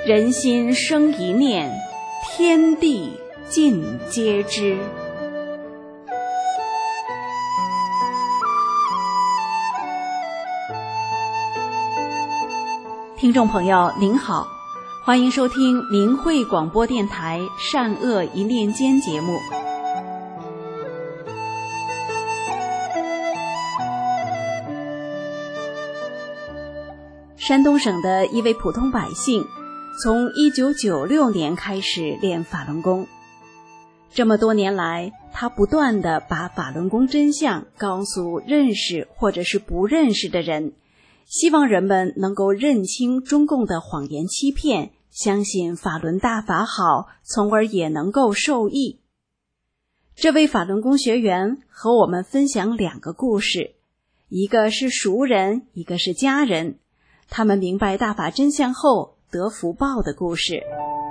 人心生一念，天地尽皆知。听众朋友您好，欢迎收听明慧广播电台善恶一念间节目。山东省的一位普通百姓从1996年开始练法轮功，这么多年来，他不断地把法轮功真相告诉认识或者是不认识的人，希望人们能够认清中共的谎言欺骗，相信法轮大法好，从而也能够受益。这位法轮功学员和我们分享2个故事，一个是熟人，一个是家人，他们明白大法真相后得福报的故事。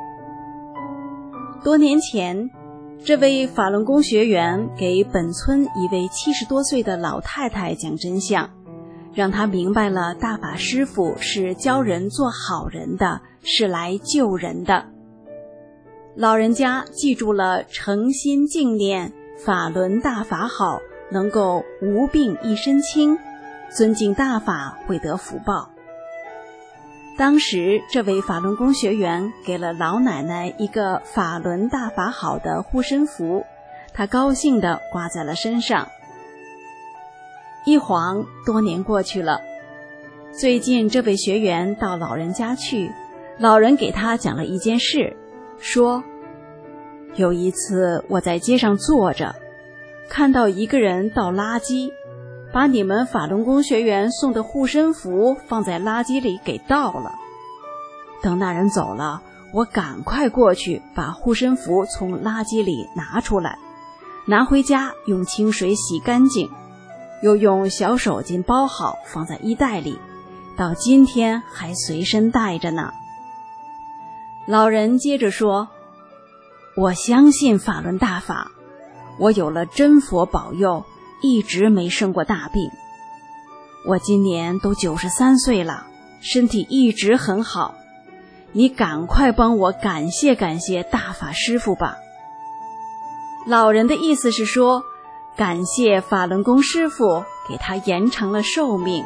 多年前，这位法轮功学员给本村一位70多岁的老太太讲真相，让她明白了大法师父是教人做好人的，是来救人的。老人家记住了诚心敬念法轮大法好，能够无病一身轻，尊敬大法会得福报。当时这位法轮功学员给了老奶奶一个法轮大法好的护身符，她高兴地挂在了身上。一晃多年过去了，最近这位学员到老人家去，老人给他讲了一件事，说有一次我在街上坐着，看到一个人倒垃圾，把你们法轮功学员送的护身符放在垃圾里给倒了。等那人走了，我赶快过去把护身符从垃圾里拿出来，拿回家用清水洗干净，又用小手巾包好放在衣袋里，到今天还随身带着呢。老人接着说，我相信法轮大法，我有了真佛保佑，一直没生过大病。我今年都93岁了，身体一直很好，你赶快帮我感谢感谢大法师父吧。老人的意思是说，感谢法轮功师父给他延长了寿命。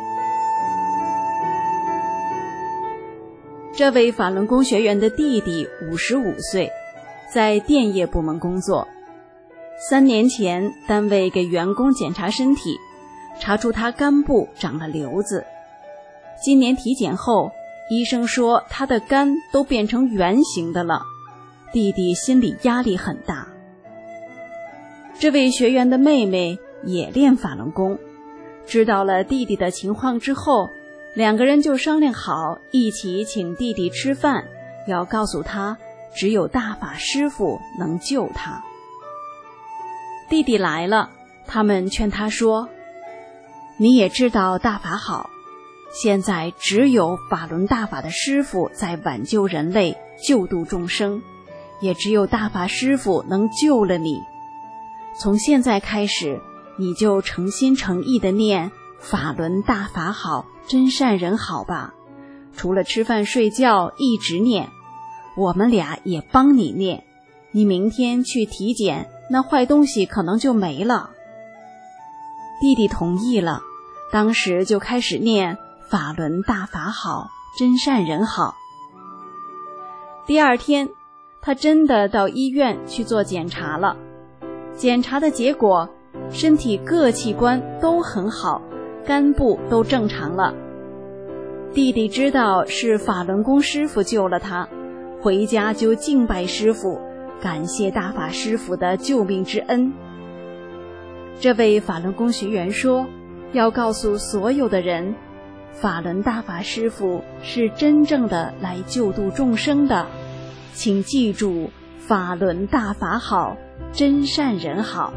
这位法轮功学员的弟弟55岁，在电业部门工作。3年前，单位给员工检查身体，查出他肝部长了瘤子。今年体检后，医生说他的肝都变成圆形的了，弟弟心理压力很大。这位学员的妹妹也练法轮功，知道了弟弟的情况之后，2个人就商量好一起请弟弟吃饭，要告诉他只有大法师父能救他。弟弟来了，他们劝他说，你也知道大法好，现在只有法轮大法的师父在挽救人类，救度众生，也只有大法师父能救了你。从现在开始，你就诚心诚意地念法轮大法好，真善人好吧，除了吃饭睡觉一直念，我们俩也帮你念，你明天去体检，那坏东西可能就没了。弟弟同意了，当时就开始念法轮大法好，真善人好。第2天，他真的到医院去做检查了，检查的结果，身体各器官都很好，肝部都正常了。弟弟知道是法轮功师父救了他，回家就敬拜师父，感谢大法师父的救命之恩。这位法轮功学员说，要告诉所有的人，法轮大法师父是真正的来救度众生的，请记住，法轮大法好，真善人好。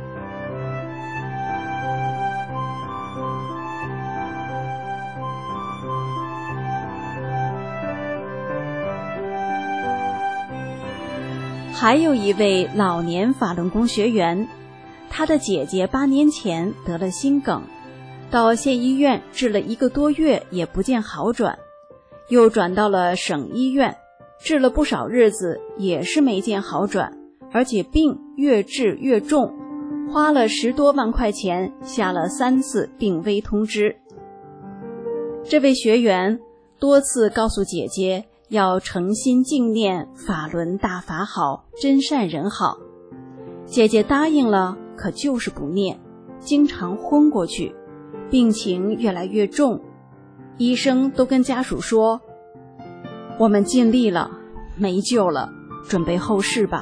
还有一位老年法轮功学员，他的姐姐8年前得了心梗，到县医院治了1个多月也不见好转，又转到了省医院， 治了不少日子也是没见好转，而且病越治越重，花了10多万块钱下了3次病危通知。这位学员多次告诉姐姐要诚心敬念法轮大法好，真善人好。姐姐答应了，可就是不念，经常昏过去，病情越来越重。医生都跟家属说，我们尽力了，没救了，准备后事吧。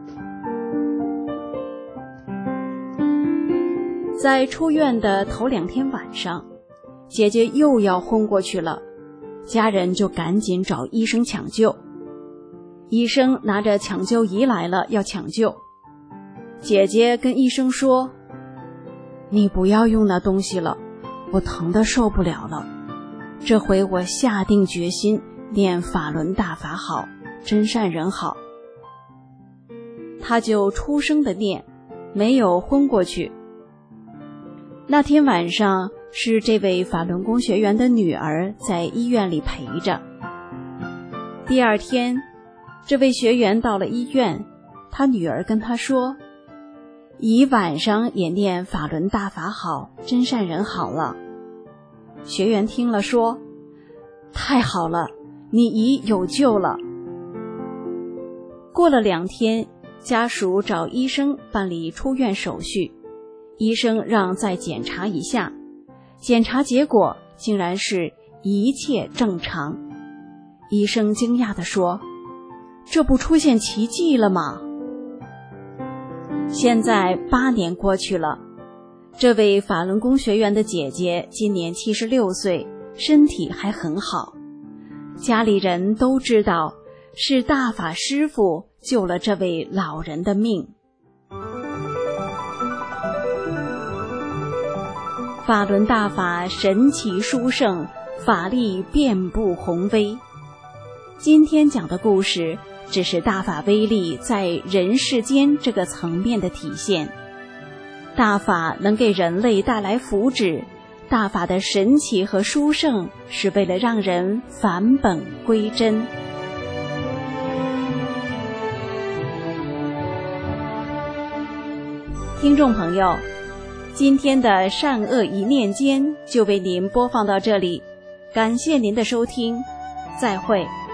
在出院的头2天晚上，姐姐又要昏过去了，家人就赶紧找医生抢救。医生拿着抢救仪来了，要抢救。姐姐跟医生说，你不要用那东西了，我疼得受不了了。这回我下定决心念法轮大法好，真善人好。她就出声的念，没有昏过去。那天晚上是这位法轮功学员的女儿在医院里陪着。第2天，这位学员到了医院，他女儿跟他说，姨晚上也念法轮大法好，真善人好了。学员听了说，太好了，你姨有救了。过了2天，家属找医生办理出院手续，医生让再检查一下，检查结果竟然是一切正常。医生惊讶地说，这不出现奇迹了吗？现在8年过去了，这位法轮功学员的姐姐今年76岁，身体还很好。家里人都知道是大法师父救了这位老人的命。法轮大法神奇殊胜，法力遍布宏威。今天讲的故事只是大法威力在人世间这个层面的体现。大法能给人类带来福祉，大法的神奇和殊胜是为了让人返本归真。听众朋友，今天的善恶一念间就为您播放到这里，感谢您的收听，再会。